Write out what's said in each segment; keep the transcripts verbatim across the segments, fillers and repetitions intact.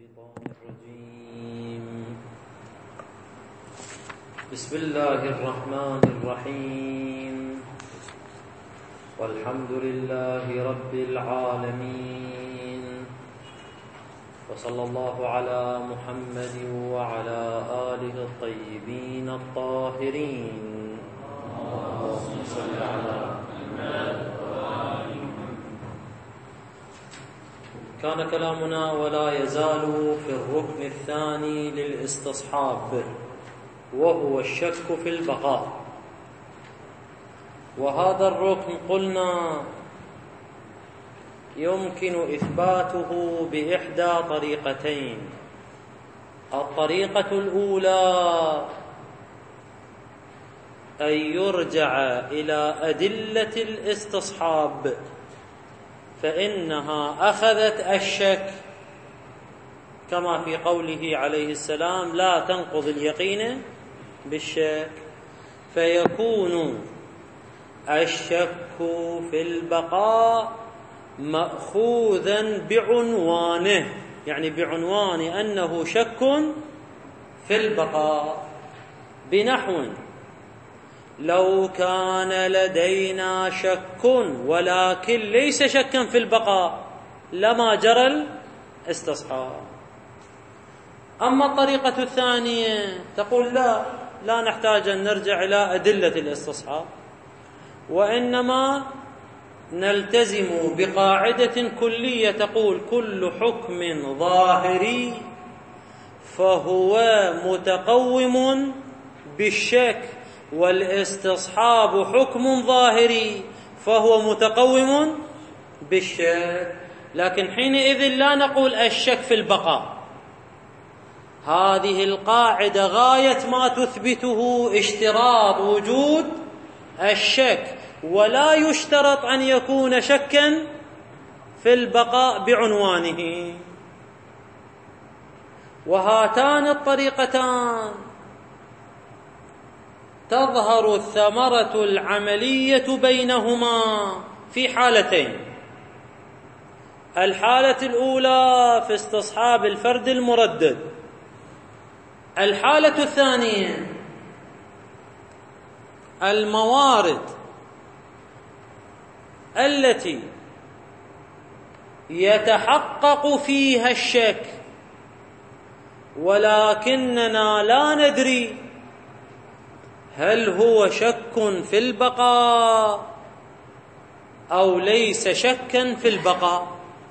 الشيطان الرجيم. بسم الله الرحمن الرحيم. والحمد لله رب العالمين، وصلى الله على محمد وعلى آله الطيبين الطاهرين. اللهم صل على محمد. كان كلامنا ولا يزال في الركن الثاني للاستصحاب، وهو الشك في البقاء. وهذا الركن قلنا يمكن إثباته بإحدى طريقتين. الطريقة الأولى أن يرجع إلى أدلة الاستصحاب، فإنها أخذت الشك كما في قوله عليه السلام: لا تنقض اليقين بالشك، فيكون الشك في البقاء مأخوذا بعنوانه، يعني بعنوان أنه شك في البقاء. بنحو: لو كان لدينا شك ولكن ليس شكا في البقاء لما جرى الاستصحاب. أما الطريقة الثانية تقول لا لا نحتاج أن نرجع إلى أدلة الاستصحاب، وإنما نلتزم بقاعدة كلية تقول: كل حكم ظاهري فهو متقوم بالشك، والاستصحاب حكم ظاهري فهو متقوم بالشك. لكن حينئذ لا نقول الشك في البقاء. هذه القاعدة غاية ما تثبته اشتراط وجود الشك، ولا يشترط أن يكون شكا في البقاء بعنوانه. وهاتان الطريقتان تظهر الثمرة العملية بينهما في حالتين: الحالة الأولى في استصحاب الفرد المردد، الحالة الثانية الموارد التي يتحقق فيها الشك ولكننا لا ندري هل هو شك في البقاء أو ليس شكا في البقاء.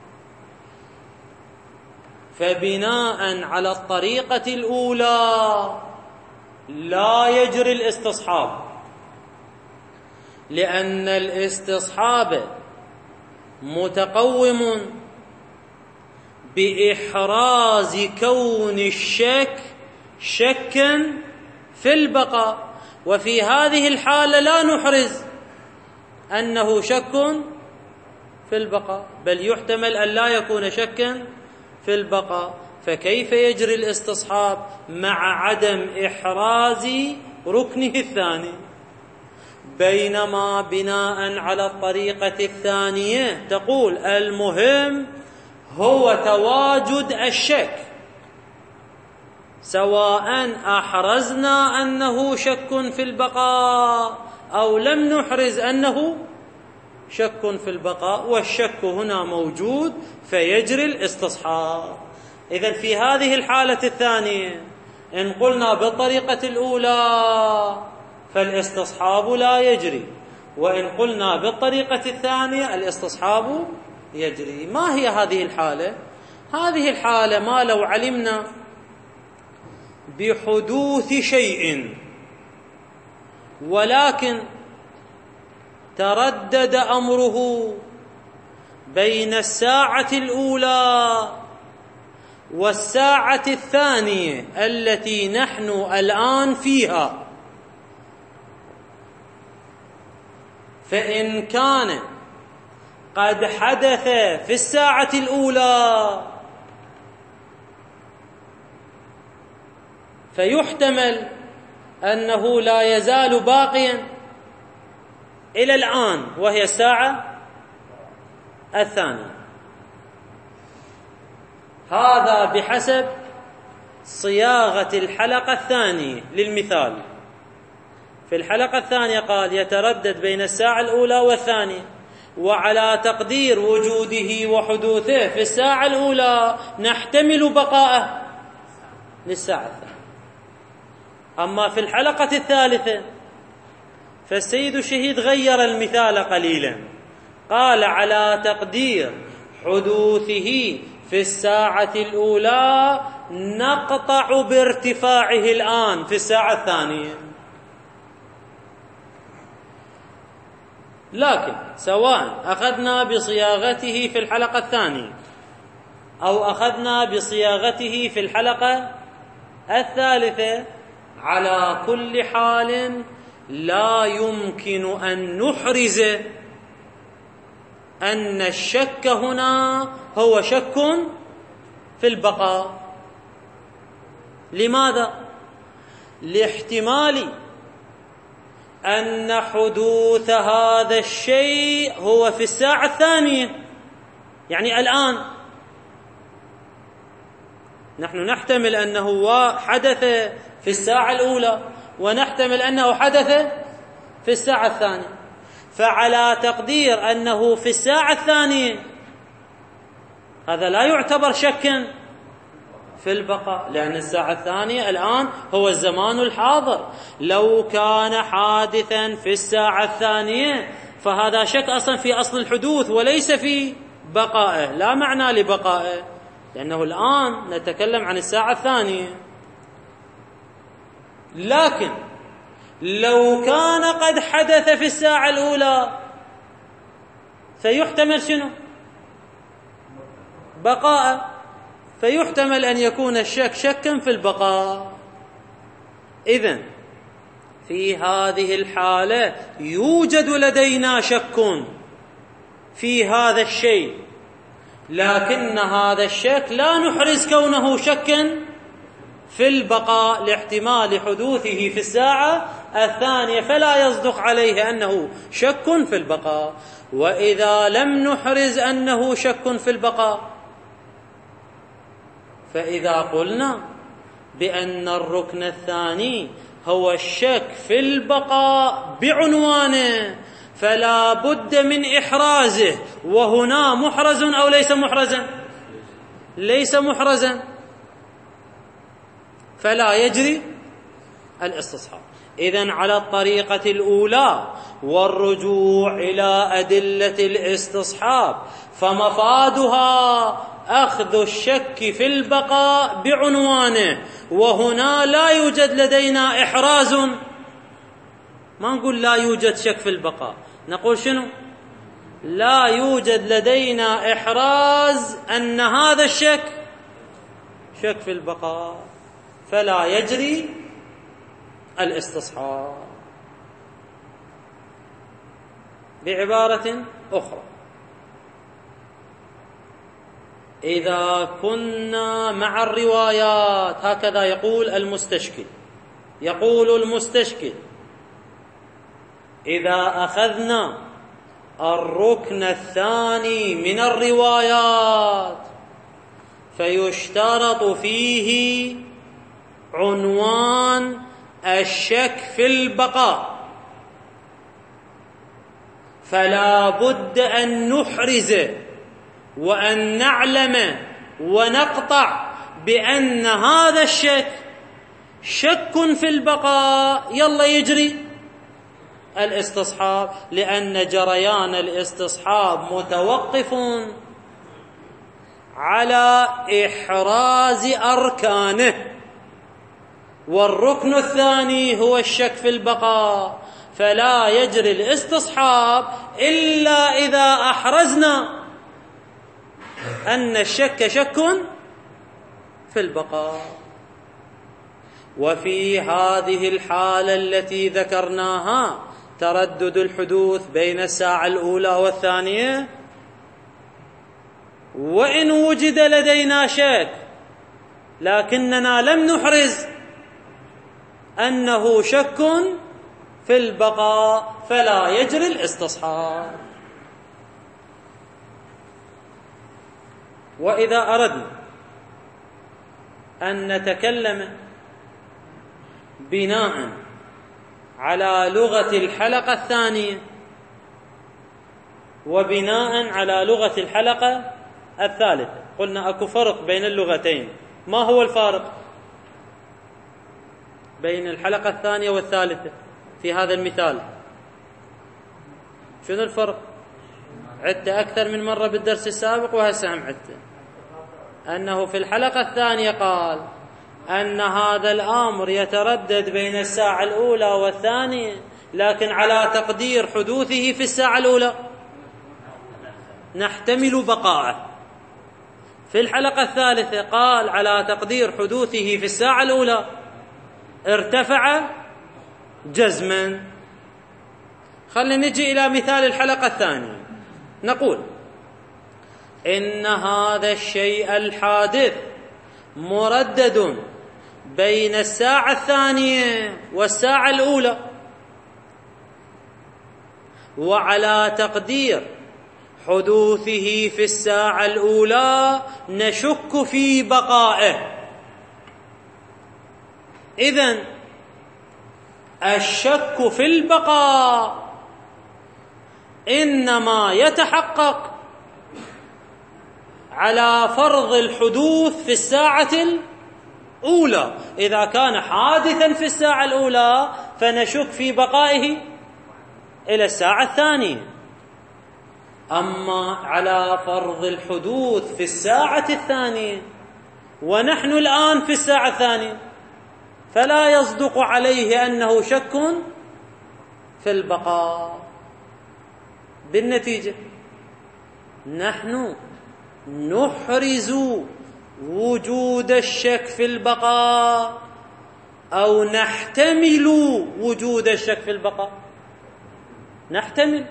فبناء على الطريقة الأولى لا يجري الاستصحاب، لأن الاستصحاب متقوم بإحراز كون الشك شكا في البقاء، وفي هذه الحالة لا نحرز أنه شك في البقاء، بل يحتمل أن لا يكون شكا في البقاء. فكيف يجري الاستصحاب مع عدم إحراز ركنه الثاني؟ بينما بناء على الطريقة الثانية تقول المهم هو تواجد الشك، سواء أحرزنا أنه شك في البقاء أو لم نحرز أنه شك في البقاء، والشك هنا موجود فيجري الاستصحاب. إذن في هذه الحالة الثانية إن قلنا بالطريقة الأولى فالاستصحاب لا يجري، وإن قلنا بالطريقة الثانية الاستصحاب يجري. ما هي هذه الحالة؟ هذه الحالة ما لو علمنا بحدوث شيء ولكن تردد أمره بين الساعة الأولى والساعة الثانية التي نحن الآن فيها، فإن كان قد حدث في الساعة الأولى فيحتمل أنه لا يزال باقيا إلى الآن وهي الساعة الثانية. هذا بحسب صياغة الحلقة الثانية للمثال. في الحلقة الثانية قال يتردد بين الساعة الأولى والثانية، وعلى تقدير وجوده وحدوثه في الساعة الأولى نحتمل بقاءه للساعة الثانية. أما في الحلقة الثالثة فالسيد الشهيد غير المثال قليلا، قال على تقدير حدوثه في الساعة الأولى نقطع بارتفاعه الآن في الساعة الثانية. لكن سواء أخذنا بصياغته في الحلقة الثانية أو أخذنا بصياغته في الحلقة الثالثة، على كل حال لا يمكن أن نحرز أن الشك هنا هو شك في البقاء. لماذا؟ لاحتمال أن حدوث هذا الشيء هو في الساعة الثانية، يعني الآن. نحن نحتمل أنه حدث في الساعة الأولى ونحتمل أنه حدث في الساعة الثانية، فعلى تقدير أنه في الساعة الثانية هذا لا يعتبر شكا في البقاء، لأن الساعة الثانية الآن هو الزمان الحاضر. لو كان حادثا في الساعة الثانية فهذا شك أصلا في أصل الحدوث وليس في بقائه، لا معنى لبقائه، لأنه الآن نتكلم عن الساعة الثانية. لكن لو كان قد حدث في الساعة الأولى فيحتمل شنو؟ بقاء، فيحتمل أن يكون الشك شكا في البقاء. إذن في هذه الحالة يوجد لدينا شك في هذا الشيء، لكن هذا الشك لا نحرز كونه شكا في البقاء لاحتمال حدوثه في الساعة الثانية، فلا يصدق عليه أنه شك في البقاء. وإذا لم نحرز أنه شك في البقاء، فإذا قلنا بأن الركن الثاني هو الشك في البقاء بعنوانه فلا بد من إحرازه، وهنا محرز أو ليس محرزا؟ ليس محرزا، فلا يجري الاستصحاب. إذن على الطريقة الأولى والرجوع إلى أدلة الاستصحاب فمفادها أخذ الشك في البقاء بعنوانه، وهنا لا يوجد لدينا إحراز. ما نقول لا يوجد شك في البقاء، نقول شنو؟ لا يوجد لدينا إحراز أن هذا الشك شك في البقاء، فلا يجري الاستصحاب. بعبارة أخرى، إذا كنا مع الروايات، هكذا يقول المستشكل، يقول المستشكل إذا أخذنا الركن الثاني من الروايات فيشترط فيه عنوان الشك في البقاء، فلا بد أن نحرز وأن نعلم ونقطع بأن هذا الشك شك في البقاء، يلا يجري الاستصحاب، لأن جريان الاستصحاب متوقف على إحراز أركانه، والركن الثاني هو الشك في البقاء، فلا يجري الاستصحاب إلا إذا أحرزنا أن الشك شك في البقاء. وفي هذه الحالة التي ذكرناها تردد الحدوث بين الساعة الأولى والثانية، وإن وجد لدينا شك لكننا لم نحرز أنه شك في البقاء فلا يجري الاستصحاب. وإذا أردنا أن نتكلم بناء على لغة الحلقة الثانية وبناء على لغة الحلقة الثالثة. قلنا أكو فرق بين اللغتين. ما هو الفارق بين الحلقة الثانية والثالثة في هذا المثال؟ شنو الفرق؟ عدت أكثر من مرة بالدرس السابق وهسه هم عدت. أنه في الحلقة الثانية قال أن هذا الأمر يتردد بين الساعة الأولى والثانية، لكن على تقدير حدوثه في الساعة الأولى نحتمل بقاءه. في الحلقة الثالثة قال على تقدير حدوثه في الساعة الأولى ارتفع جزما. خلينا نجي إلى مثال الحلقة الثانية. نقول إن هذا الشيء الحادث مردد بين الساعة الثانية والساعة الأولى، وعلى تقدير حدوثه في الساعة الأولى نشك في بقائه. إذن الشك في البقاء إنما يتحقق على فرض الحدوث في الساعة الأولى. إذا كان حادثا في الساعة الأولى فنشك في بقائه إلى الساعة الثانية. أما على فرض الحدوث في الساعة الثانية ونحن الآن في الساعة الثانية فلا يصدق عليه أنه شك في البقاء. بالنتيجة نحن نحرز وجود الشك في البقاء أو نحتمل وجود الشك في البقاء. نحتمل.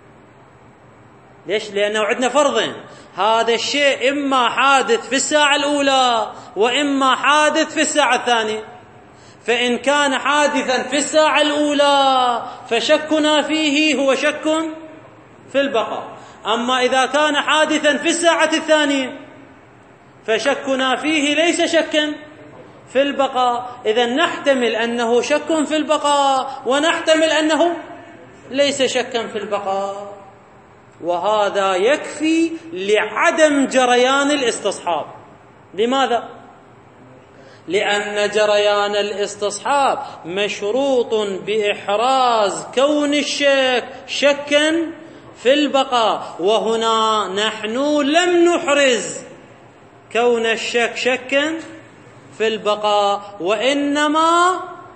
ليش؟ لأنه عندنا فرضين، هذا الشيء إما حادث في الساعة الأولى وإما حادث في الساعة الثانية. فإن كان حادثا في الساعة الأولى فشكنا فيه هو شك في البقاء، أما إذا كان حادثا في الساعة الثانية فشكنا فيه ليس شكا في البقاء. إذن نحتمل أنه شك في البقاء ونحتمل أنه ليس شكا في البقاء، وهذا يكفي لعدم جريان الاستصحاب. لماذا؟ لأن جريان الاستصحاب مشروط بإحراز كون الشك شكا في البقاء، وهنا نحن لم نحرز كون الشك شكا في البقاء، وإنما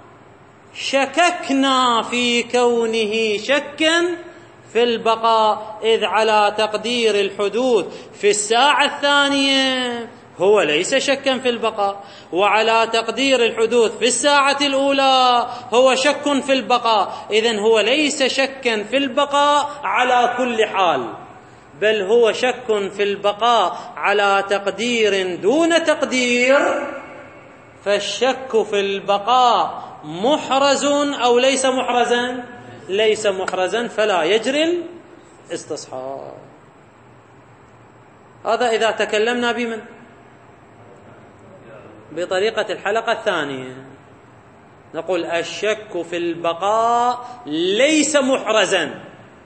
شككنا في كونه شكا في البقاء، إذ على تقدير الحدوث في الساعة الثانية هو ليس شكا في البقاء، وعلى تقدير الحدوث في الساعة الأولى هو شك في البقاء. إذن هو ليس شكا في البقاء على كل حال، بل هو شك في البقاء على تقدير دون تقدير. فالشك في البقاء محرز أو ليس محرزا؟ ليس محرزا، فلا يجري الاستصحاب. هذا إذا تكلمنا بمن؟ بطريقة الحلقة الثانية. نقول الشك في البقاء ليس محرزا،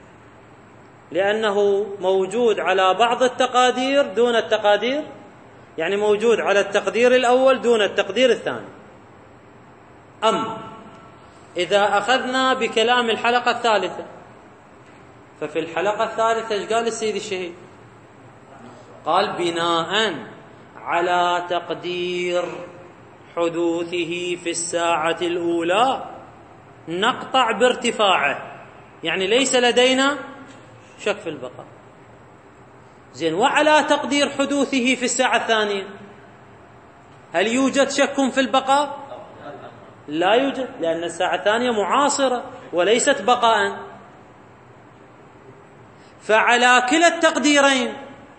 لأنه موجود على بعض التقادير دون التقادير، يعني موجود على التقدير الأول دون التقدير الثاني. أما إذا أخذنا بكلام الحلقة الثالثة، ففي الحلقة الثالثة ايش قال السيد الشهيد؟ قال بناء على تقدير حدوثه في الساعة الأولى نقطع بارتفاعه، يعني ليس لدينا شك في البقاء. زين، وعلى تقدير حدوثه في الساعة الثانية هل يوجد شك في البقاء؟ لا يوجد، لأن الساعة الثانية معاصرة وليست بقاء. فعلى كلا التقديرين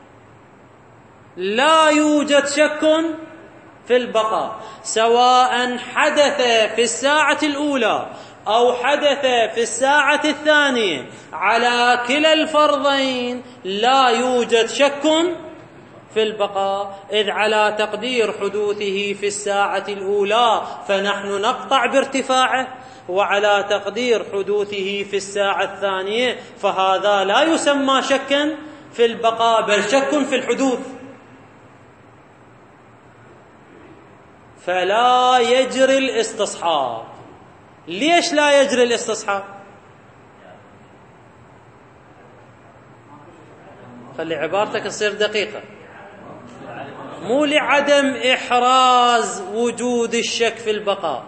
لا يوجد شك في البقاء، سواء حدث في الساعة الأولى أو حدث في الساعة الثانية. على كلا الفرضين لا يوجد شك في البقاء، إذ على تقدير حدوثه في الساعة الأولى فنحن نقطع بارتفاعه، وعلى تقدير حدوثه في الساعة الثانية فهذا لا يسمى شكا في البقاء بل شك في الحدوث. فلا يجري الاستصحاب. ليش لا يجري الاستصحاب؟ خلي عبارتك تصير دقيقة. مو لعدم إحراز وجود الشك في البقاء،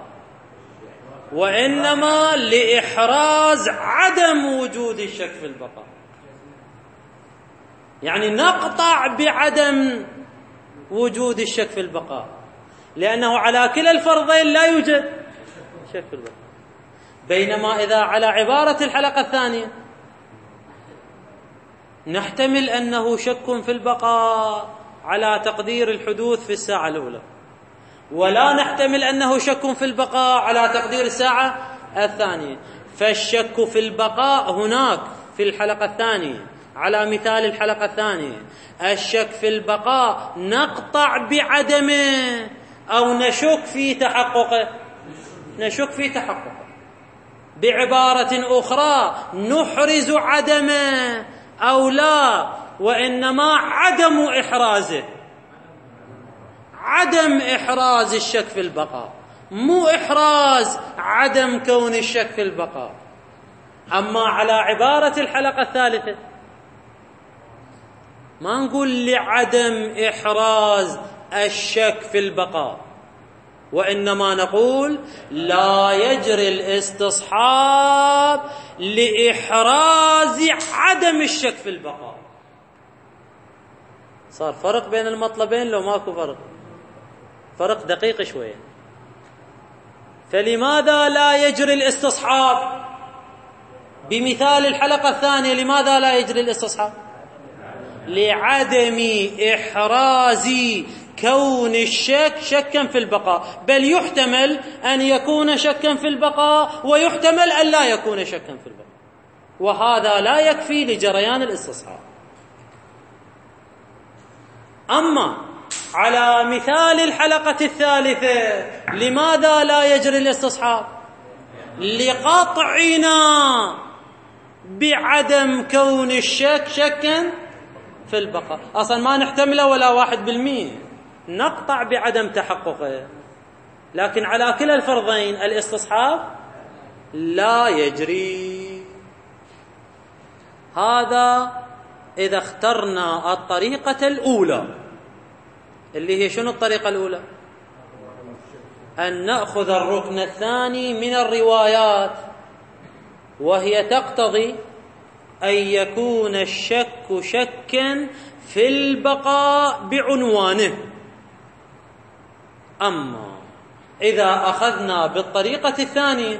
وإنما لإحراز عدم وجود الشك في البقاء. يعني نقطع بعدم وجود الشك في البقاء، لأنه على كلا الفرضين لا يوجد شك في البقاء. بينما إذا على عبارة الحلقة الثانية نحتمل أنه شك في البقاء على تقدير الحدوث في الساعة الأولى، ولا نحتمل أنه شك في البقاء على تقدير الساعة الثانية. فالشك في البقاء هناك في الحلقة الثانية على مثال الحلقة الثانية، الشك في البقاء نقطع بعدمه أو نشك في تحققه، نشك في تحققه. بعبارة أخرى نحرز عدمه أو لا، وإنما عدم إحرازه، عدم إحراز الشك في البقاء، مو إحراز عدم كون الشك في البقاء. أما على عبارة الحلقة الثالثة ما نقول لعدم إحراز الشك في البقاء، وإنما نقول لا يجري الاستصحاب لإحراز عدم الشك في البقاء. صار فرق بين المطلبين لو ماكو فرق؟ فرق دقيق شوية. فلماذا لا يجري الاستصحاب بمثال الحلقة الثانية؟ لماذا لا يجري الاستصحاب؟ لعدم إحراز كون الشك شكا في البقاء، بل يحتمل أن يكون شكا في البقاء ويحتمل أن لا يكون شكا في البقاء، وهذا لا يكفي لجريان الاستصحاب. أما على مثال الحلقة الثالثة لماذا لا يجري الاستصحاب؟ لقطعنا بعدم كون الشك شكا في البقاء. أصلا ما نحتمله ولا واحد بالمئة، نقطع بعدم تحققه. لكن على كلا الفرضين الاستصحاب لا يجري. هذا إذا اخترنا الطريقة الأولى، اللي هي شنو الطريقة الأولى؟ أن نأخذ الركن الثاني من الروايات، وهي تقتضي أن يكون الشك شكا في البقاء بعنوانه. أما إذا أخذنا بالطريقة الثانية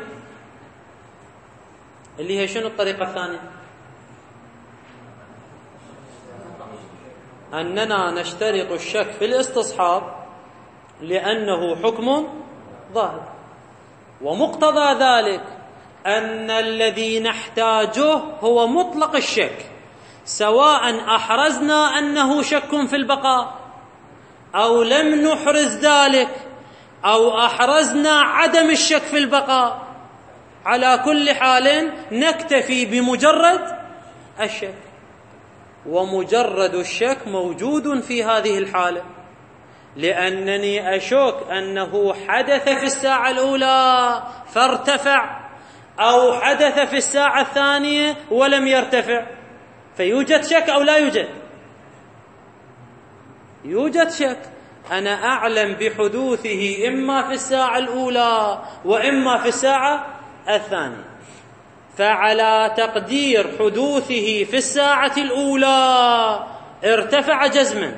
اللي هي شنو الطريقة الثانية؟ أننا نشترط الشك في الاستصحاب لأنه حكم ظاهر، ومقتضى ذلك أن الذي نحتاجه هو مطلق الشك، سواء أحرزنا أنه شك في البقاء أو لم نحرز ذلك، أو أحرزنا عدم الشك في البقاء، على كل حال نكتفي بمجرد الشك. ومجرد الشك موجود في هذه الحالة، لأنني أشك أنه حدث في الساعة الأولى فارتفع، أو حدث في الساعة الثانية ولم يرتفع، فيوجد شك أو لا يوجد؟ يوجد شك. أنا أعلم بحدوثه إما في الساعة الأولى وإما في الساعة الثانية، فعلى تقدير حدوثه في الساعة الأولى ارتفع جزما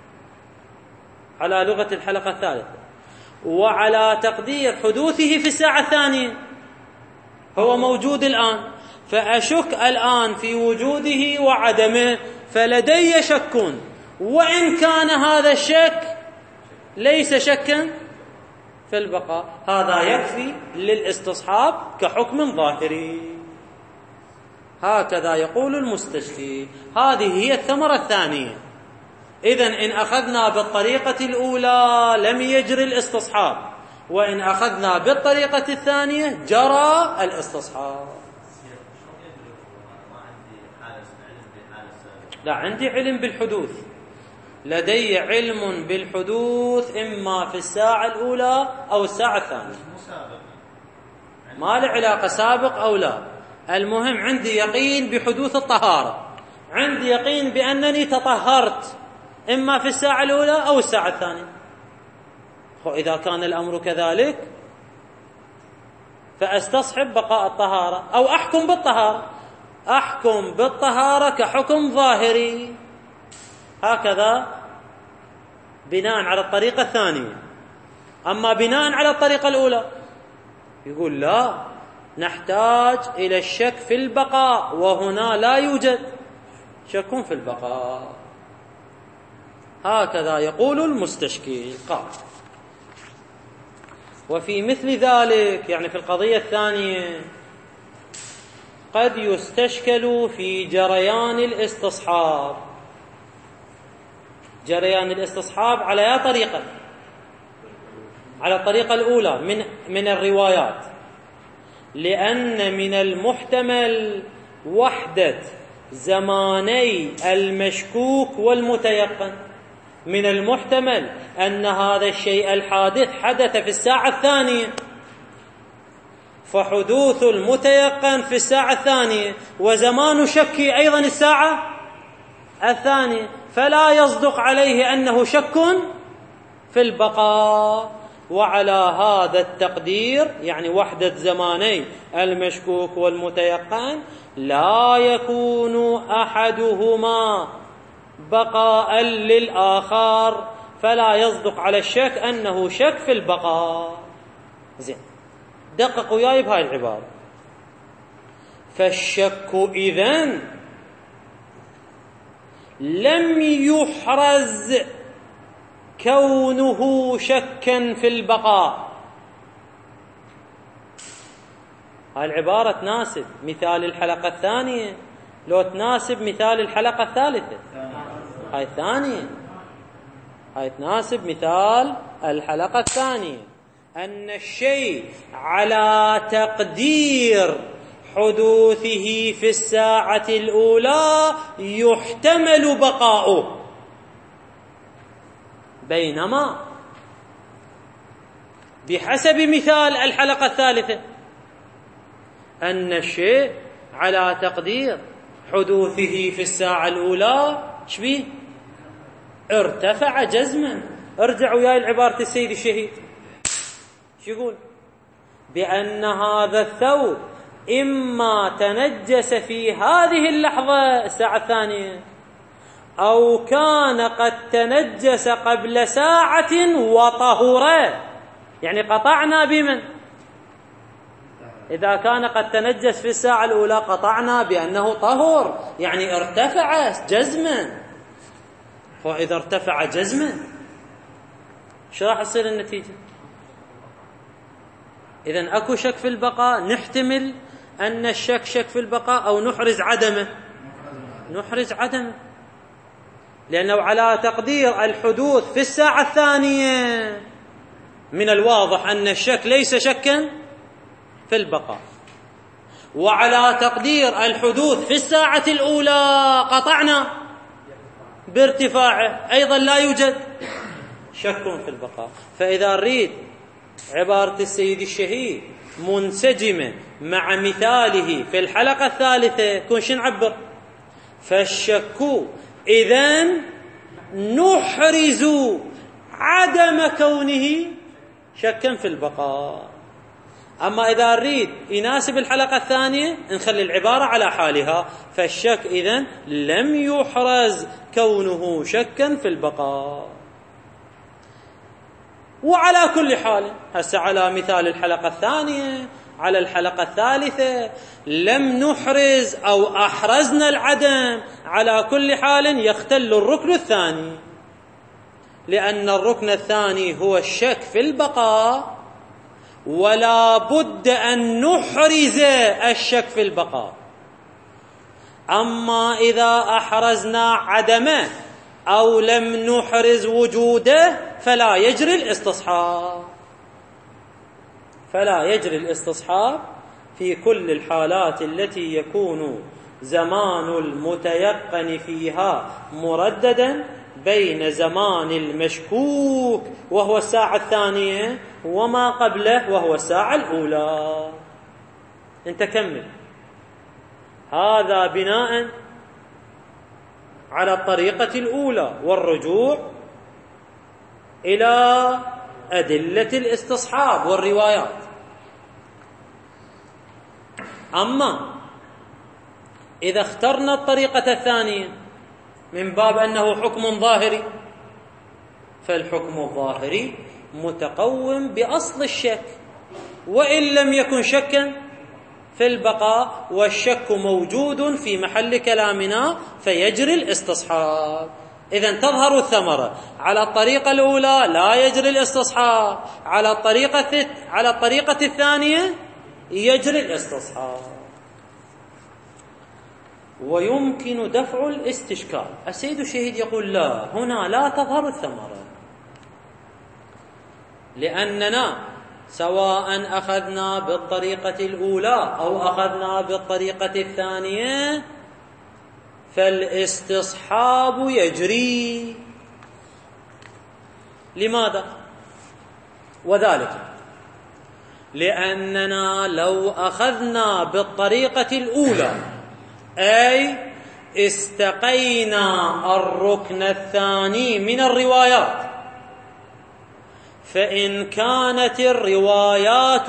على لغة الحلقة الثالثة، وعلى تقدير حدوثه في الساعة الثانية هو موجود الآن، فأشك الآن في وجوده وعدمه، فلدي شك، وإن كان هذا الشك ليس شكا في البقاء. هذا يكفي للاستصحاب كحكم ظاهري. هكذا يقول المستشفي. هذه هي الثمرة الثانية إذن إن أخذنا بالطريقة الأولى لم يجري الاستصحاب، وإن أخذنا بالطريقة الثانية جرى الاستصحاب. لا، عندي علم بالحدوث، لدي علم بالحدوث إما في الساعة الأولى أو الساعة الثانية، ما له علاقة سابق أو لا. المهم عندي يقين بحدوث الطهارة، عندي يقين بأنني تطهرت إما في الساعة الأولى أو الساعة الثانية. وإذا كان الأمر كذلك فأستصحب بقاء الطهارة أو أحكم بالطهارة، أحكم بالطهارة كحكم ظاهري، هكذا بناء على الطريقة الثانية. أما بناء على الطريقة الأولى يقول لا، نحتاج إلى الشك في البقاء، وهنا لا يوجد شك في البقاء. هكذا يقول المستشكل. قال: وفي مثل ذلك، يعني في القضية الثانية، قد يستشكل في جريان الاستصحاب. جريان الاستصحاب على يا طريقة؟ على الطريقة الأولى من من الروايات، لأن من المحتمل وحدة زماني المشكوك والمتيقن. من المحتمل أن هذا الشيء الحادث حدث في الساعة الثانية، فحدوث المتيقن في الساعة الثانية وزمان شكي أيضا الساعة الثانية، فلا يصدق عليه أنه شك في البقاء. وعلى هذا التقدير، يعني وحدة زماني المشكوك والمتيقن، لا يكون أحدهما بقاء للآخر، فلا يصدق على الشك أنه شك في البقاء. زين، دققوا وياي بهاي العبارة. فالشك إذن لم يحرز كونه شكا في البقاء. هاي العبارة تناسب مثال الحلقة الثانية لو تناسب مثال الحلقة الثالثة؟ هاي الثانية. هاي تناسب مثال الحلقة الثانية، أن الشيء على تقدير حدوثه في الساعة الأولى يحتمل بقاؤه، بينما بحسب مثال الحلقة الثالثة أن الشيء على تقدير حدوثه في الساعة الأولى شبيه ارتفع جزما. ارجعوا وياي لعبارة السيد الشهيد، شو يقول؟ بأن هذا الثوب إما تنجس في هذه اللحظة الساعة الثانية، أو كان قد تنجس قبل ساعة وطهر. يعني قطعنا بمن؟ إذا كان قد تنجس في الساعة الأولى قطعنا بأنه طهر، يعني ارتفع جزما. فإذا ارتفع جزما شو راح تصير النتيجة؟ إذن أكو شك في البقاء، نحتمل أن الشك شك في البقاء أو نحرز عدمه. نحرز عدمه، لأنه على تقدير الحدوث في الساعة الثانية من الواضح أن الشك ليس شكا في البقاء، وعلى تقدير الحدوث في الساعة الأولى قطعنا بارتفاعه، أيضا لا يوجد شك في البقاء. فإذا نريد عبارة السيد الشهيد منسجمة مع مثاله في الحلقة الثالثة كون شو نعبر؟ فالشك إذن نحرز عدم كونه شكا في البقاء. أما إذا نريد يناسب الحلقة الثانية نخلي العبارة على حالها، فالشك إذن لم يحرز كونه شكا في البقاء. وعلى كل حال هسه على مثال الحلقة الثانية، على الحلقة الثالثة لم نحرز أو أحرزنا العدم، على كل حال يختل الركن الثاني، لأن الركن الثاني هو الشك في البقاء، ولا بد أن نحرز الشك في البقاء. أما إذا أحرزنا عدمه أو لم نحرز وجوده فلا يجري الاستصحاب. فلا يجري الاستصحاب في كل الحالات التي يكون زمان المتيقن فيها مرددا بين زمان المشكوك وهو الساعة الثانية وما قبله وهو الساعة الأولى. انت كمل. هذا بناء على الطريقة الأولى والرجوع إلى أدلة الاستصحاب والروايات. أما إذا اخترنا الطريقة الثانية من باب أنه حكم ظاهري، فالحكم الظاهري متقوم بأصل الشك وإن لم يكن شكا في البقاء، والشك موجود في محل كلامنا فيجري الاستصحاب. إذن تظهر الثمرة. على الطريقة الأولى لا يجري الاستصحاب، على الطريقة على الطريقة الثانية يجري الاستصحاب. ويمكن دفع الاستشكال. السيد الشهيد يقول لا، هنا لا تظهر الثمرة، لأننا سواء أخذنا بالطريقة الأولى أو أخذنا بالطريقة الثانية فالاستصحاب يجري. لماذا؟ وذلك لأننا لو أخذنا بالطريقة الأولى أي استقينا الركن الثاني من الروايات، فإن كانت الروايات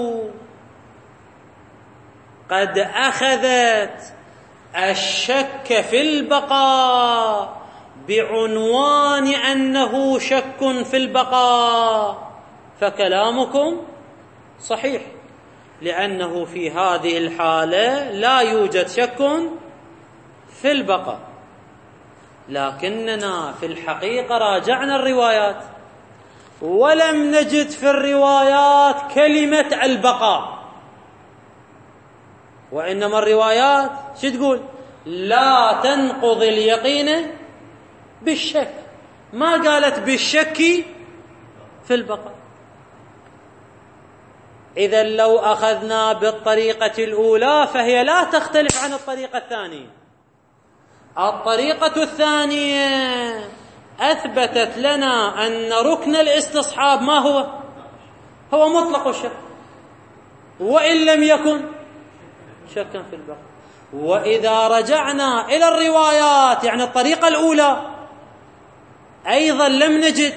قد أخذت الشك في البقاء بعنوان أنه شك في البقاء فكلامكم صحيح، لأنه في هذه الحالة لا يوجد شك في البقاء. لكننا في الحقيقة راجعنا الروايات ولم نجد في الروايات كلمة البقاء، وإنما الروايات شو تقول؟ لا تنقض اليقين بالشك، ما قالت بالشك في البقاء. إذا لو أخذنا بالطريقة الأولى فهي لا تختلف عن الطريقة الثانية. الطريقة الثانية أثبتت لنا أن ركن الاستصحاب ما هو؟ هو مطلق الشك وإن لم يكن شكا في البقاء. وإذا رجعنا إلى الروايات يعني الطريقة الأولى أيضا لم نجد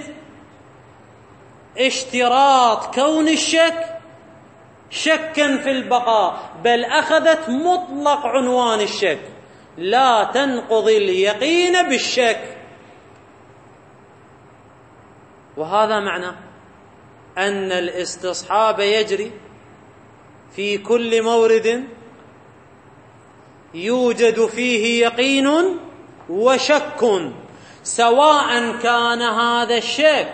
اشتراط كون الشك شكا في البقاء، بل أخذت مطلق عنوان الشك، لا تنقضي اليقين بالشك. وهذا معنى أن الاستصحاب يجري في كل مورد يوجد فيه يقين وشك، سواء كان هذا الشك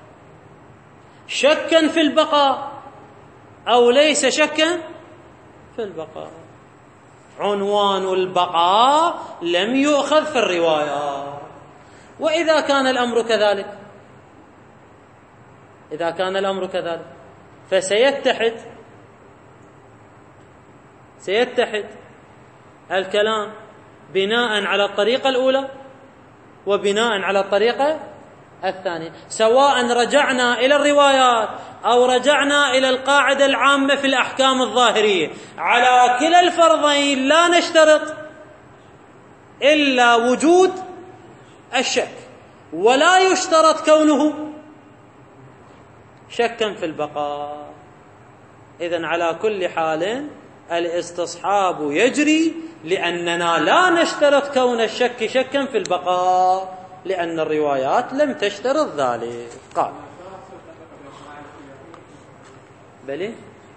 شكا في البقاء أو ليس شكا في البقاء. عنوان البقاء لم يؤخذ في الروايات. وإذا كان الأمر كذلك إذا كان الأمر كذلك فسيتحد سيتحد الكلام بناء على الطريقة الأولى وبناء على الطريقة الثانية، سواء رجعنا إلى الروايات أو رجعنا إلى القاعدة العامة في الأحكام الظاهرية. على كلا الفرضين لا نشترط إلا وجود الشك، ولا يشترط كونه شكا في البقاء. إذن على كل حال الاستصحاب يجري، لأننا لا نشترط كون الشك شكا في البقاء، لأن الروايات لم تشترط ذلك. قال بلي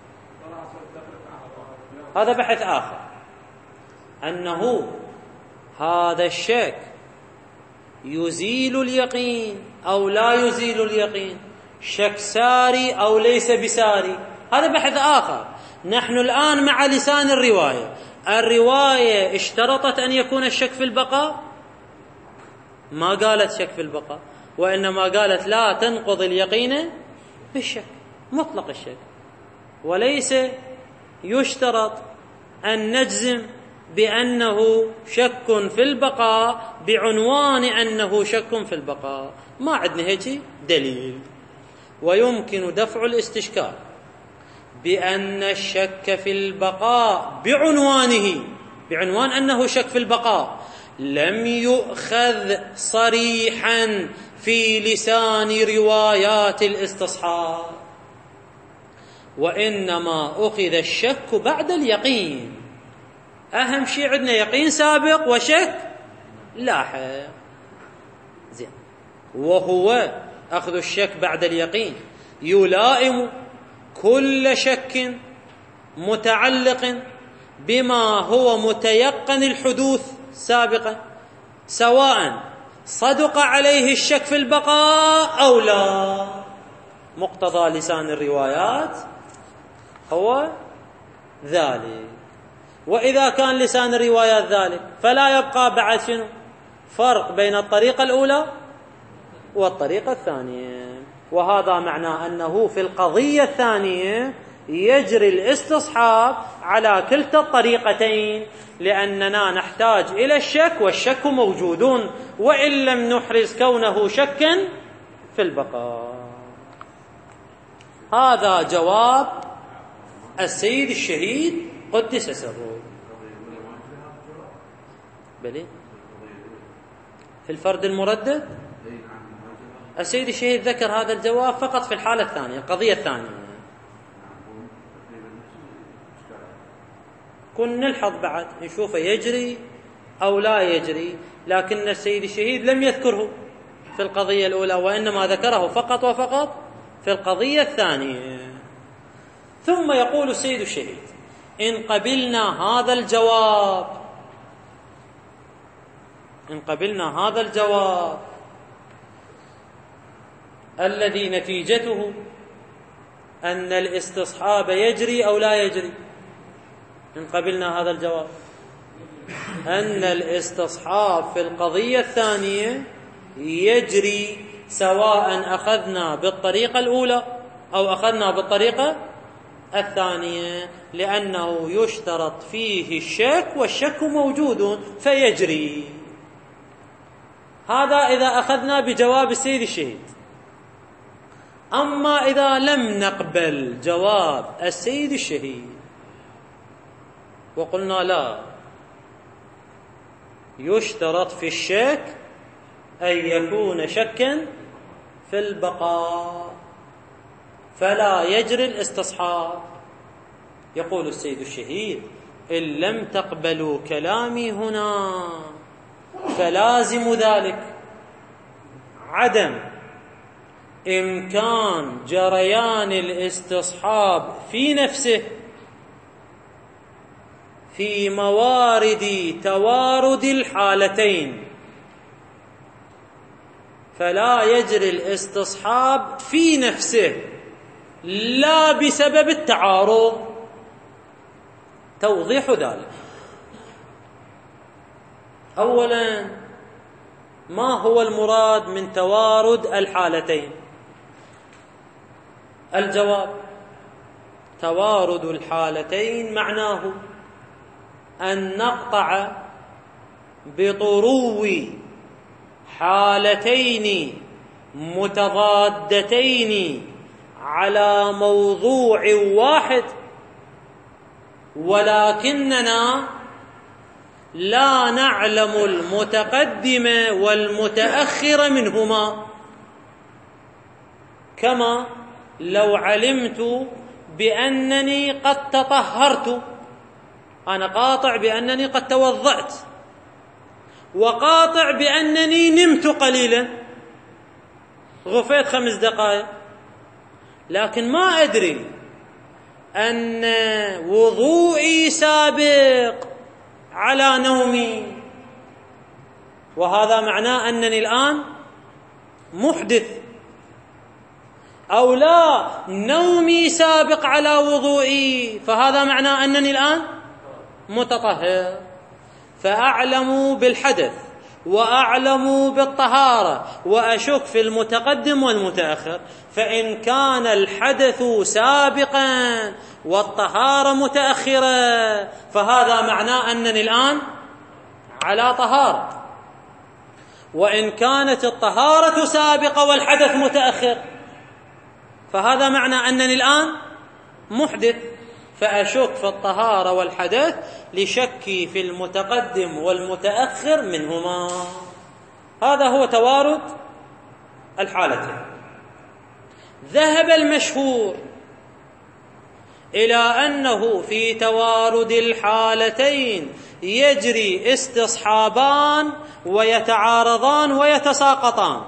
هذا بحث آخر، أنه هذا الشك يزيل اليقين أو لا يزيل اليقين، شك ساري أو ليس بساري، هذا بحث آخر. نحن الآن مع لسان الرواية. الرواية اشترطت أن يكون الشك في البقاء؟ ما قالت شك في البقاء، وإنما قالت لا تنقض اليقين بالشك، مطلق الشك، وليس يشترط أن نجزم بأنه شك في البقاء بعنوان أنه شك في البقاء، ما عندنا هيك دليل. ويمكن دفع الاستشكال بأن الشك في البقاء بعنوانه، بعنوان أنه شك في البقاء، لم يؤخذ صريحا في لسان روايات الاستصحاب، وإنما أخذ الشك بعد اليقين. أهم شيء عندنا يقين سابق وشك لاحق، زين. وهو أخذ الشك بعد اليقين يلائم كل شك متعلق بما هو متيقن الحدوث سابقا، سواء صدق عليه الشك في البقاء أو لا. مقتضى لسان الروايات هو ذلك. وإذا كان لسان الروايات ذلك فلا يبقى بعد شنو فرق بين الطريقة الأولى والطريقة الثانية. وهذا معناه أنه في القضية الثانية يجري الاستصحاب على كلتا الطريقتين، لأننا نحتاج إلى الشك، والشك موجود وإن لم نحرز كونه شكا في البقاء. هذا جواب السيد الشهيد قدس سره. بلي في الفرد المردد السيد الشهيد ذكر هذا الجواب فقط في الحالة الثانية، القضية الثانية. كن نلحظ بعد نشوفه يجري أو لا يجري، لكن السيد الشهيد لم يذكره في القضية الأولى، وإنما ذكره فقط وفقط في القضية الثانية. ثم يقول السيد الشهيد: إن قبلنا هذا الجواب إن قبلنا هذا الجواب الذي نتيجته أن الاستصحاب يجري أو لا يجري، إن قبلنا هذا الجواب أن الاستصحاب في القضية الثانية يجري سواء أخذنا بالطريقة الأولى أو أخذنا بالطريقة الثانية، لأنه يشترط فيه الشك والشك موجود فيجري. هذا إذا أخذنا بجواب السيد الشهيد. أما إذا لم نقبل جواب السيد الشهيد وقلنا لا، يشترط في الشك أن يكون شكا في البقاء فلا يجري الاستصحاب، يقول السيد الشهيد: إن لم تقبلوا كلامي هنا فلازم ذلك عدم إمكان جريان الاستصحاب في نفسه في موارد توارد الحالتين، فلا يجري الاستصحاب في نفسه لا بسبب التعارض. توضيح ذلك: أولا، ما هو المراد من توارد الحالتين؟ الجواب: توارد الحالتين معناه أن نقطع بطرو حالتين متضادتين على موضوع واحد، ولكننا لا نعلم المتقدم والمتأخر منهما، كما لو علمت بأنني قد تطهرت، أنا قاطع بأنني قد توضأت، وقاطع بأنني نمت قليلا، غفيت خمس دقائق، لكن ما أدري أن وضوئي سابق على نومي، وهذا معناه أنني الآن محدث، أو لا، نومي سابق على وضوئي، فهذا معناه أنني الآن متطهر. فأعلم بالحدث وأعلم بالطهارة وأشك في المتقدم والمتأخر، فإن كان الحدث سابقا والطهارة متأخرة فهذا معناه أنني الآن على طهارة، وإن كانت الطهارة سابقة والحدث متأخر فهذا معنى أنني الآن محدث، فأشك في الطهارة والحدث لشكي في المتقدم والمتأخر منهما. هذا هو توارد الحالتين. ذهب المشهور إلى أنه في توارد الحالتين يجري استصحابان ويتعارضان ويتساقطان.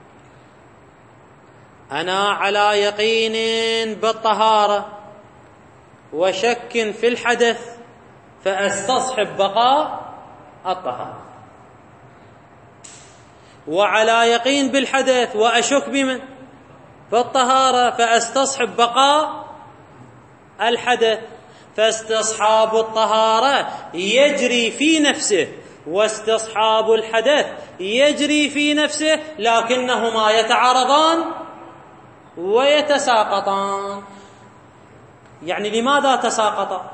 أنا على يقين بالطهارة وشك في الحدث فأستصحب بقاء الطهارة، وعلى يقين بالحدث وأشك بمن بالطهارة فأستصحب بقاء الحدث. فاستصحاب الطهارة يجري في نفسه واستصحاب الحدث يجري في نفسه، لكنهما يتعارضان ويتساقطان. يعني لماذا تساقطا؟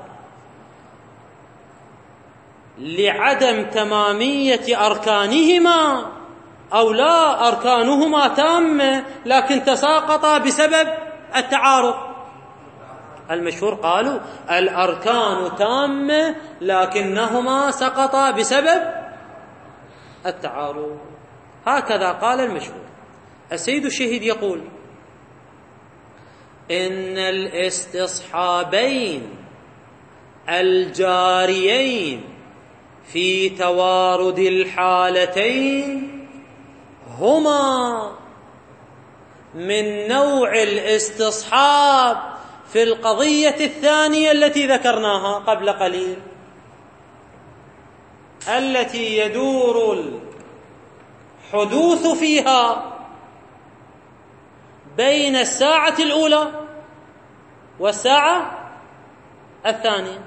لعدم تمامية أركانهما، أو لا أركانهما تامة لكن تساقطا بسبب التعارض. المشهور قالوا الأركان تامة لكنهما سقطا بسبب التعارض. هكذا قال المشهور. السيد الشهيد يقول إن الاستصحابين الجاريين في توارد الحالتين هما من نوع الاستصحاب في القضية الثانية التي ذكرناها قبل قليل، التي يدور الحدوث فيها بين الساعة الأولى والساعة الثانية،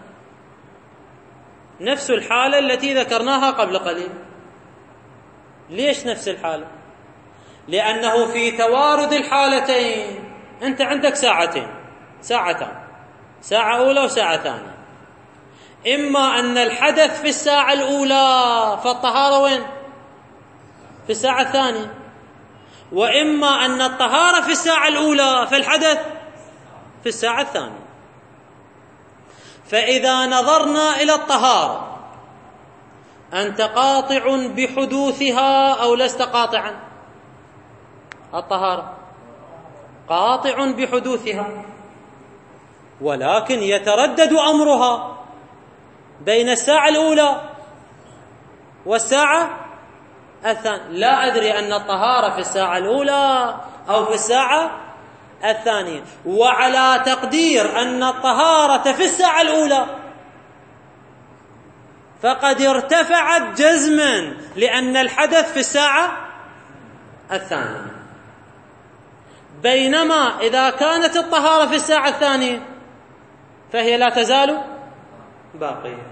نفس الحالة التي ذكرناها قبل قليل. ليش نفس الحالة؟ لأنه في توارد الحالتين أنت عندك ساعتين، ساعتان، ساعة أولى وساعة ثانية. إما أن الحدث في الساعة الأولى فالطهارة وين؟ في الساعة الثانية، وإما أن الطهارة في الساعة الأولى فالحدث في الساعة الثانية. فإذا نظرنا إلى الطهارة أنت قاطع بحدوثها أو لست قاطعا؟ الطهارة قاطع بحدوثها، ولكن يتردد أمرها بين الساعة الأولى والساعة الثانية. لا أدري أن الطهارة في الساعة الأولى أو في الساعة الثانية، وعلى تقدير أن الطهارة في الساعة الأولى فقد ارتفعت جزما لأن الحدث في الساعة الثانية، بينما إذا كانت الطهارة في الساعة الثانية فهي لا تزال باقية.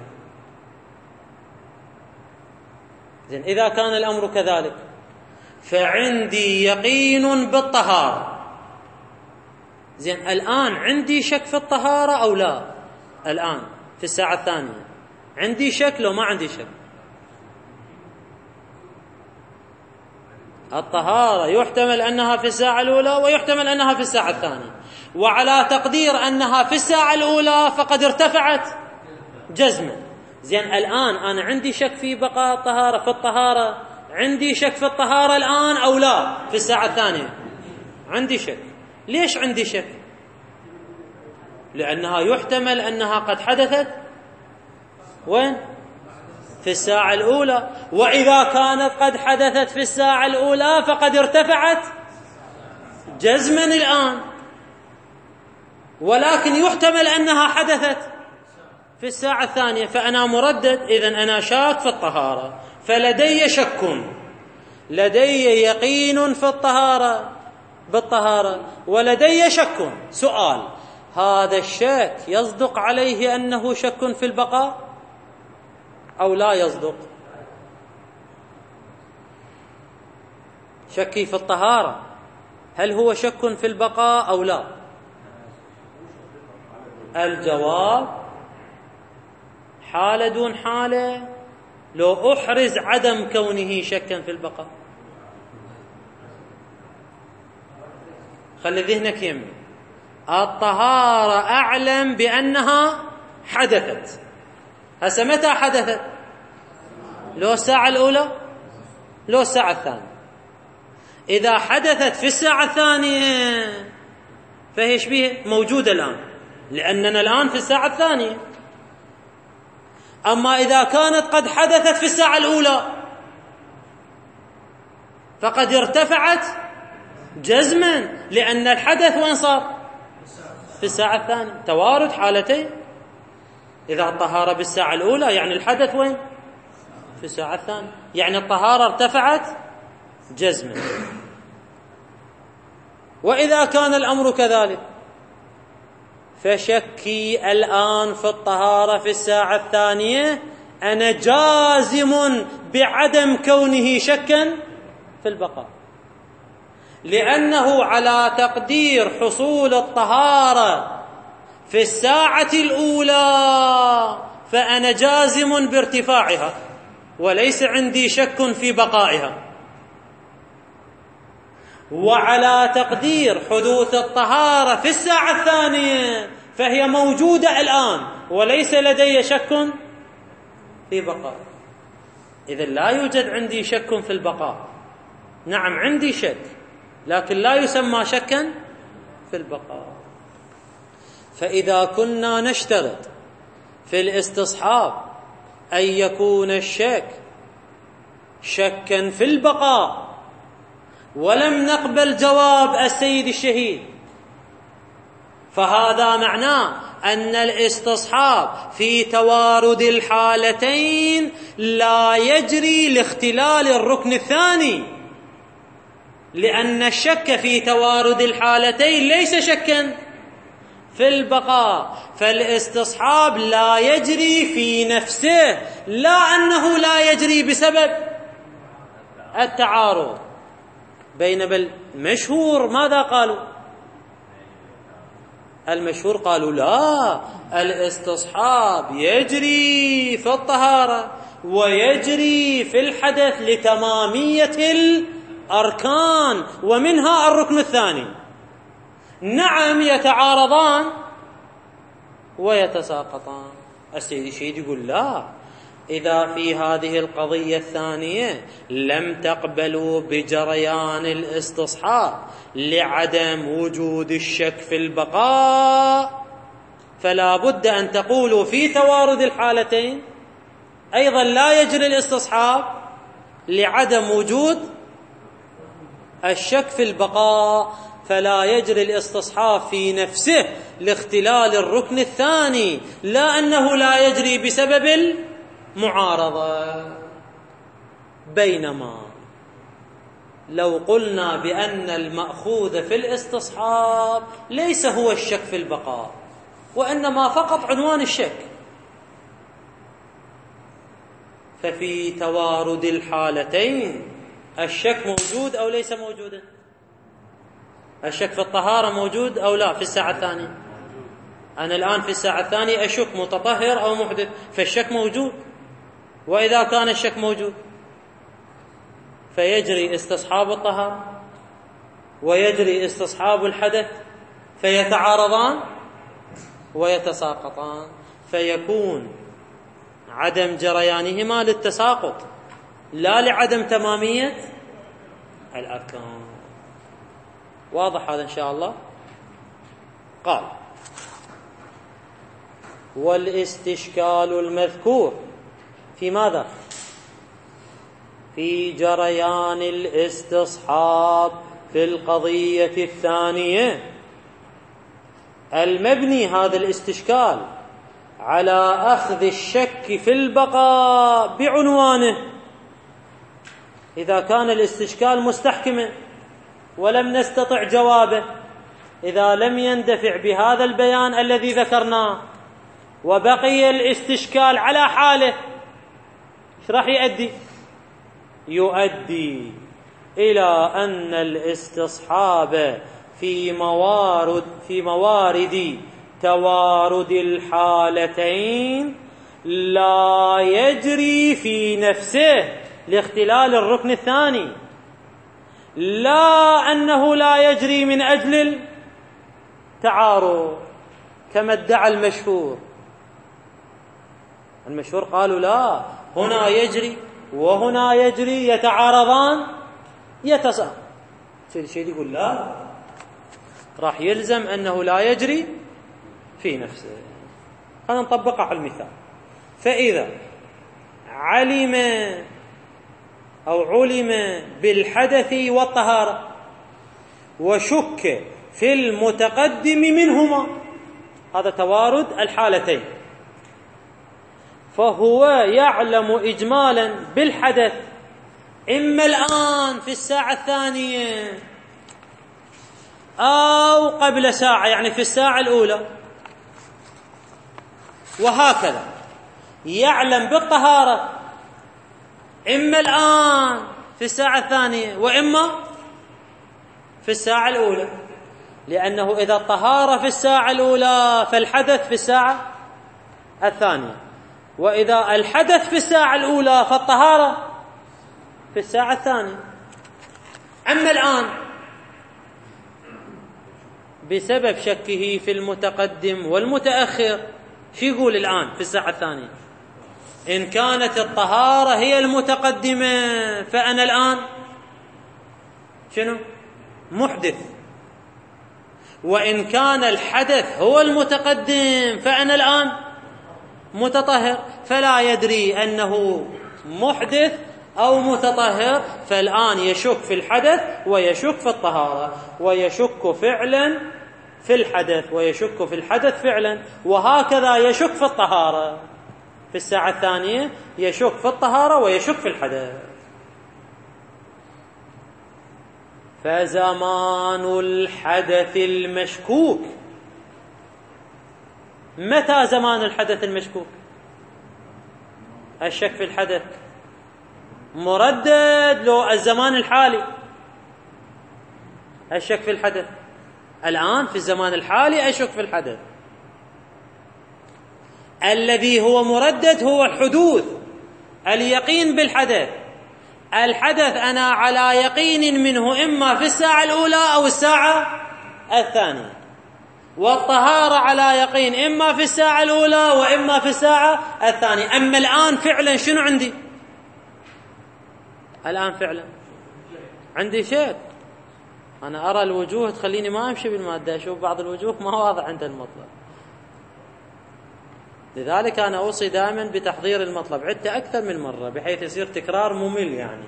زين، إذا كان الأمر كذلك فعندي يقين بالطهارة. زين، الآن عندي شك في الطهارة أو لا؟ الآن في الساعة الثانية عندي شك لو ما عندي شك؟ الطهارة يحتمل أنها في الساعة الأولى ويحتمل أنها في الساعة الثانية، وعلى تقدير أنها في الساعة الأولى فقد ارتفعت جزما. زين، الآن أنا عندي شك في بقاء الطهارة، في الطهارة عندي شك في الطهارة الآن أو لا؟ في الساعة الثانية عندي شك. ليش عندي شك؟ لأنها يحتمل أنها قد حدثت وين؟ في الساعة الأولى، وإذا كانت قد حدثت في الساعة الأولى فقد ارتفعت جزما الآن، ولكن يحتمل أنها حدثت في الساعة الثانية، فأنا مردد. إذن أنا شاك في الطهارة، فلدي شك، لدي يقين في الطهارة بالطهارة ولدي شك. سؤال: هذا الشك يصدق عليه أنه شك في البقاء أو لا يصدق؟ شكي في الطهارة، هل هو شك في البقاء أو لا؟ الجواب حالة دون حالة. لو أحرز عدم كونه شكا في البقاء، خلي ذهنك يمي، الطهارة أعلم بأنها حدثت. هسه متى حدثت؟ لو الساعة الأولى، لو الساعة الثانية. إذا حدثت في الساعة الثانية فهي شبيه موجودة الآن، لأننا الآن في الساعة الثانية. أما إذا كانت قد حدثت في الساعة الأولى فقد ارتفعت جزما، لأن الحدث وين صار؟ في الساعة الثانية. توارد حالتين، إذا الطهارة بالساعة الأولى يعني الحدث وين؟ في الساعة الثانية، يعني الطهارة ارتفعت جزما. وإذا كان الأمر كذلك فشكي الآن في الطهارة في الساعة الثانية أنا جازم بعدم كونه شكا في البقاء، لأنه على تقدير حصول الطهارة في الساعة الأولى فأنا جازم بارتفاعها وليس عندي شك في بقائها، وعلى تقدير حدوث الطهارة في الساعة الثانية فهي موجودة الآن وليس لدي شك في بقاء. إذن لا يوجد عندي شك في البقاء، نعم عندي شك لكن لا يسمى شكا في البقاء. فإذا كنا نشترط في الاستصحاب أن يكون الشك شكا في البقاء ولم نقبل جواب السيد الشهيد، فهذا معناه أن الاستصحاب في توارد الحالتين لا يجري لاختلال الركن الثاني، لأن الشك في توارد الحالتين ليس شكا في البقاء، فالاستصحاب لا يجري في نفسه، لا أنه لا يجري بسبب التعارض. بينما المشهور ماذا قالوا؟ المشهور قالوا لا، الاستصحاب يجري في الطهارة ويجري في الحدث لتمامية الأركان ومنها الركن الثاني. نعم يتعارضان ويتساقطان. السيد الشهيد يقول لا، إذا في هذه القضية الثانية لم تقبلوا بجريان الاستصحاب لعدم وجود الشك في البقاء فلا بد أن تقولوا في توارد الحالتين أيضا لا يجري الاستصحاب لعدم وجود الشك في البقاء، فلا يجري الاستصحاب في نفسه لاختلال الركن الثاني، لا أنه لا يجري بسبب المعارضة. بينما لو قلنا بأن المأخوذ في الاستصحاب ليس هو الشك في البقاء وإنما فقط عنوان الشك، ففي توارد الحالتين الشك موجود أو ليس موجودا؟ الشك في الطهارة موجود أو لا في الساعة الثانية؟ أنا الآن في الساعة الثانية أشك متطهر أو محدث، فالشك موجود. وإذا كان الشك موجود فيجري استصحاب الطهارة ويجري استصحاب الحدث، فيتعارضان ويتساقطان، فيكون عدم جريانهما للتساقط لا لعدم تمامية الأركان. واضح هذا إن شاء الله؟ قال والاستشكال المذكور في ماذا؟ في جريان الاستصحاب في القضية الثانية، المبني هذا الاستشكال على أخذ الشك في البقاء بعنوانه. إذا كان الاستشكال مستحكما ولم نستطع جوابه، إذا لم يندفع بهذا البيان الذي ذكرناه وبقي الاستشكال على حاله، ايش راح يؤدي؟ يؤدي إلى أن الاستصحاب في موارد في موارد توارد الحالتين لا يجري في نفسه لاختلال الركن الثاني، لا أنه لا يجري من أجل التعارض كما ادعى المشهور. المشهور قالوا لا، هنا يجري وهنا يجري، يتعارضان يتصل. شيء يقول لا، راح يلزم أنه لا يجري في نفسه. خلينا نطبقها على المثال. فإذا علم أو علم بالحدث والطهارة وشك في المتقدم منهما، هذا توارد الحالتين، فهو يعلم إجمالا بالحدث إما الآن في الساعة الثانية أو قبل ساعة، يعني في الساعة الأولى، وهكذا يعلم بالطهارة إما الآن في الساعة الثانية وإما في الساعة الأولى، لأنه إذا الطهارة في الساعة الأولى فالحدث في الساعة الثانية، وإذا الحدث في الساعة الأولى فالطهارة في الساعة الثانية. أما الآن بسبب شكه في المتقدم والمتأخر، شو يقول الآن في الساعة الثانية؟ إن كانت الطهارة هي المتقدمة فأنا الآن شنو؟ محدث، وإن كان الحدث هو المتقدم فأنا الآن متطهر، فلا يدري أنه محدث أو متطهر، فالآن يشك في الحدث ويشك في الطهارة، ويشك فعلا في الحدث ويشك في الحدث فعلا، وهكذا يشك في الطهارة في الساعة الثانية، يشك في الطهارة ويشك في الحدث. فزمان الحدث المشكوك، متى زمان الحدث المشكوك؟ الشك في الحدث مردد لو الزمان الحالي. الشك في الحدث الآن في الزمان الحالي أشك في الحدث. الذي هو مردد هو الحدوث، اليقين بالحدث. الحدث أنا على يقين منه إما في الساعة الأولى أو الساعة الثانية، والطهارة على يقين إما في الساعة الأولى وإما في الساعة الثانية. أما الآن فعلا شنو عندي؟ الآن فعلا عندي شك. أنا أرى الوجوه تخليني ما أمشي بالمادة، أشوف بعض الوجوه ما واضح عند المطلب. لذلك أنا أوصي دائما بتحضير المطلب عدة أكثر من مرة بحيث يصير تكرار ممل. يعني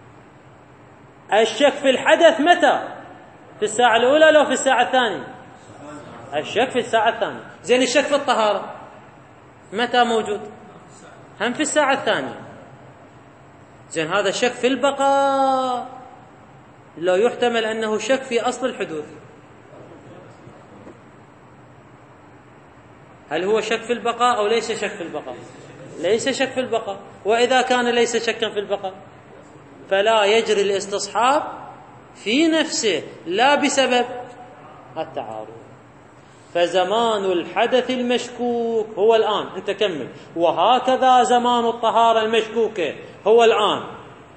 الشك في الحدث متى؟ في الساعة الأولى لو في الساعة الثانية؟ الشك في الساعة الثانية. زين الشك في الطهارة متى موجود؟ هم في الساعة الثانية. زين هذا شك في البقاء، لا يحتمل أنه شك في أصل الحدوث. هل هو شك في البقاء أو ليس شك في البقاء؟ ليس شك في البقاء. وإذا كان ليس شكا في البقاء فلا يجري الاستصحاب في نفسه لا بسبب التعارض. فزمان الحدث المشكوك هو الآن، أنت كمل. وهكذا زمان الطهارة المشكوكة هو الآن.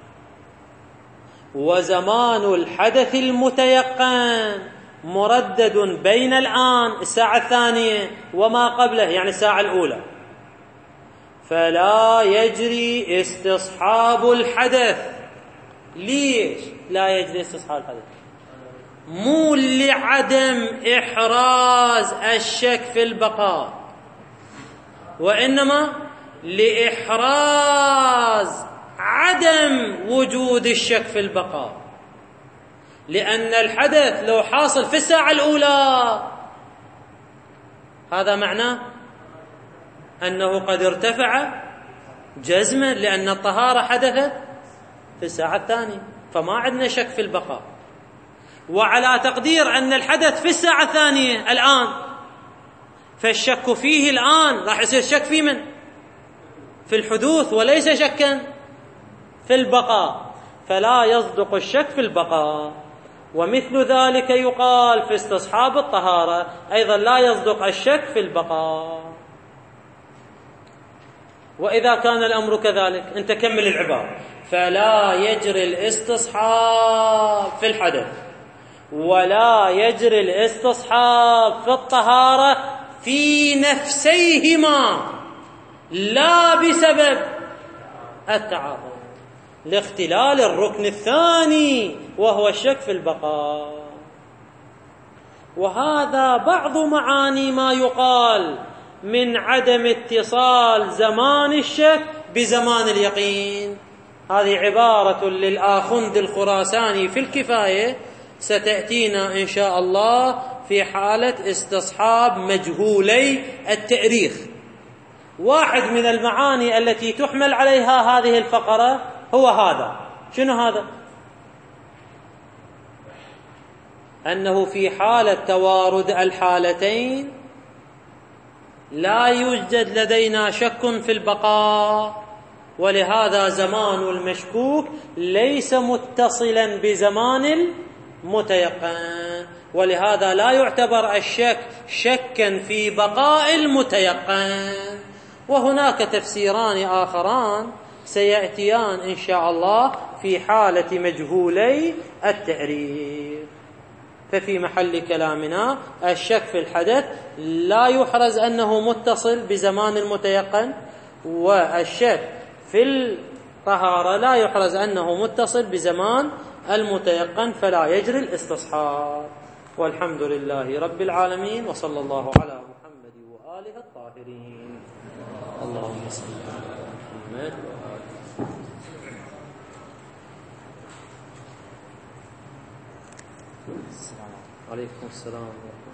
وزمان الحدث المتيقن مردد بين الآن الساعة الثانية وما قبله، يعني الساعة الأولى، فلا يجري استصحاب الحدث. ليش لا يجري استصحاب الحدث؟ مو لعدم إحراز الشك في البقاء، وإنما لإحراز عدم وجود الشك في البقاء. لأن الحدث لو حاصل في الساعة الأولى هذا معناه أنه قد ارتفع جزما، لأن الطهارة حدثت في الساعة الثانية، فما عندنا شك في البقاء. وعلى تقدير أن الحدث في الساعة الثانية الآن، فالشك فيه الآن راح يصير شك في من؟ في الحدوث وليس شكا في البقاء. فلا يصدق الشك في البقاء. ومثل ذلك يقال في استصحاب الطهارة، أيضا لا يصدق الشك في البقاء. وإذا كان الأمر كذلك، أنت كمل العبارة: فلا يجري الاستصحاب في الحدث ولا يجري الاستصحاب في الطهارة في نفسيهما لا بسبب التعارض، لاختلال الركن الثاني وهو الشك في البقاء. وهذا بعض معاني ما يقال من عدم اتصال زمان الشك بزمان اليقين. هذه عبارة للآخند الخراساني في الكفاية، ستأتينا إن شاء الله في حالة استصحاب مجهولي التأريخ. واحد من المعاني التي تحمل عليها هذه الفقرة هو هذا. شنو هذا؟ أنه في حالة توارد الحالتين لا يوجد لدينا شك في البقاء، ولهذا زمان المشكوك ليس متصلا بزمان المتيقن، ولهذا لا يعتبر الشك شكا في بقاء المتيقن. وهناك تفسيران آخران سيأتيان إن شاء الله في حالة مجهولي التأريخ. ففي محل كلامنا الشك في الحدث لا يحرز أنه متصل بزمان المتيقن، والشك في الطهارة لا يحرز أنه متصل بزمان المتيقن، فلا يجري الاستصحاب. والحمد لله رب العالمين، وصلى الله على محمد وآله الطاهرين. اللهم صل على محمد. عليكم السلام.